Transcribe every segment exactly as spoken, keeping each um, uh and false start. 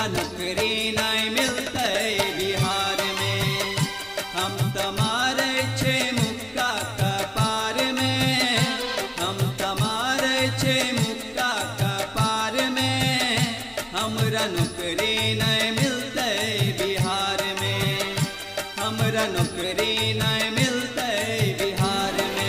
नौकरी नहीं मिलते बिहार में। हम तमारे छे मुक्का कपार में, हम तमारे छे मुक्का कपार में। हमरा नौकरी नहीं मिलते बिहार में, हमरा नौकरी नहीं मिलते बिहार में।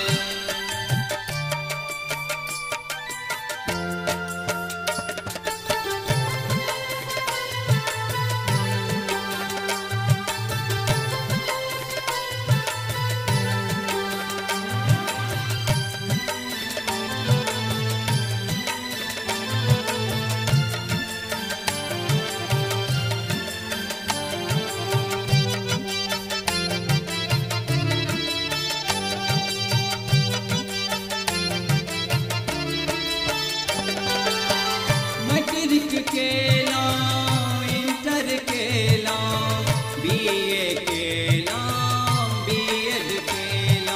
मैट्रिक केला, इंटर केला, बीए केला, बीएड केला।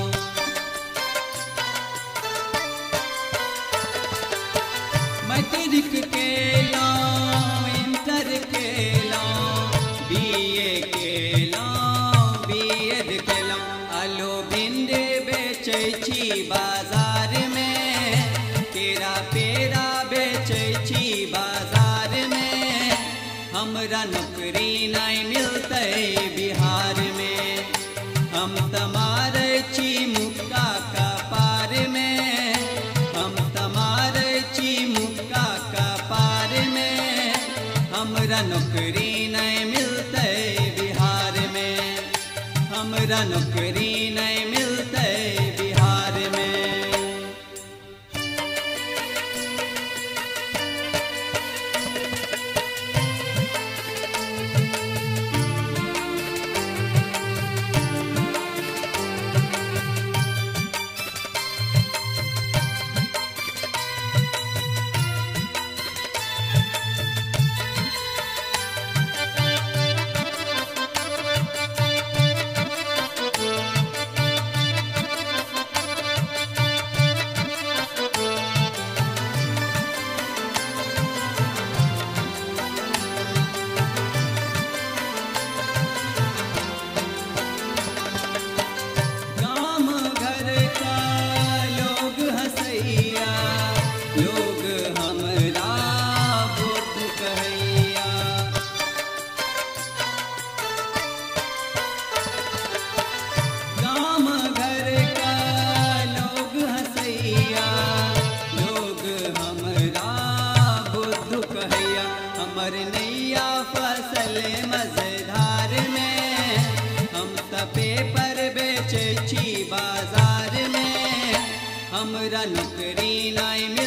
मैट्रिक केला, इंटर केला, बीए केला, बीएड केला। आलू भिंडी बेचै छी बाजार में, केरा पेरा बेचै छी बाजार में। हमरा नौकरी नहीं मिलते बिहार में, हम तमारे छी मुक्का कपार में, हम तमारे छी मुक्का कपार में। हमरा नौकरी नहीं मिलते बिहार में, हमरा नौकरी नहीं मिलते बिहार में। लोग हमरा बुद्ध कहैया, गाम घर का लोग हंसैया, लोग हमरा बुद्ध कहैया। हमर नैया फसल मजेदार में, हम त पेपर बेचै छी बाजार में। हमरा नौकरी नहीं